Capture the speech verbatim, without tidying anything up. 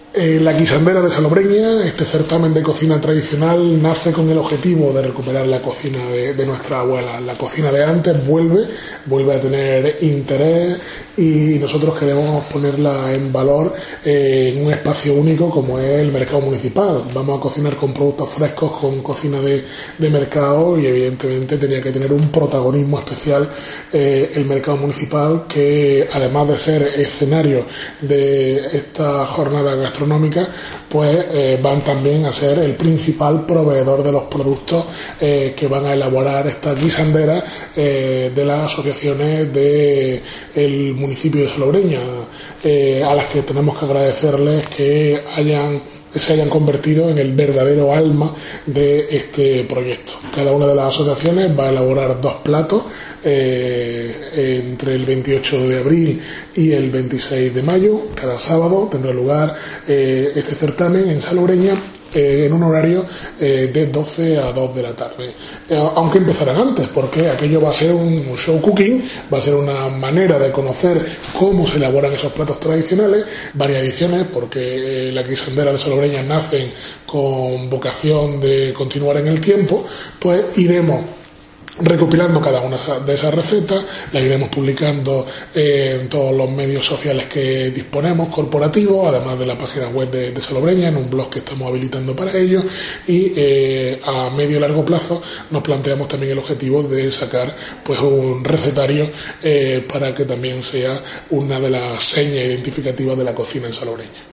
Eh, la Guisandera de Salobreña, este certamen de cocina tradicional, nace con el objetivo de recuperar la cocina de, de nuestra abuela. La cocina de antes vuelve, vuelve a tener interés y nosotros queremos ponerla en valor eh, en un espacio único como es el mercado municipal. Vamos a cocinar con productos frescos, con cocina de, de mercado y evidentemente tenía que tener un protagonismo especial eh, el mercado municipal, que además de ser escenario de esta jornada gastronómica, pues eh, van también a ser el principal proveedor de los productos eh, que van a elaborar estas guisanderas eh, de las asociaciones del municipio de Salobreña, eh, a las que tenemos que agradecerles que hayan se hayan convertido en el verdadero alma de este proyecto. Cada una de las asociaciones va a elaborar dos platos eh, entre el veintiocho de abril y el veintiséis de mayo. Cada sábado tendrá lugar eh, este certamen en Salobreña, Eh, en un horario eh, de doce a dos de la tarde, eh, aunque empezarán antes, porque aquello va a ser un show cooking, va a ser una manera de conocer cómo se elaboran esos platos tradicionales, varias ediciones, porque eh, las guisanderas de Salobreña nacen con vocación de continuar en el tiempo. Pues iremos recopilando cada una de esas recetas, las iremos publicando eh, en todos los medios sociales que disponemos, corporativos, además de la página web de, de Salobreña, en un blog que estamos habilitando para ello, y eh, a medio y largo plazo nos planteamos también el objetivo de sacar pues un recetario eh, para que también sea una de las señas identificativas de la cocina en Salobreña.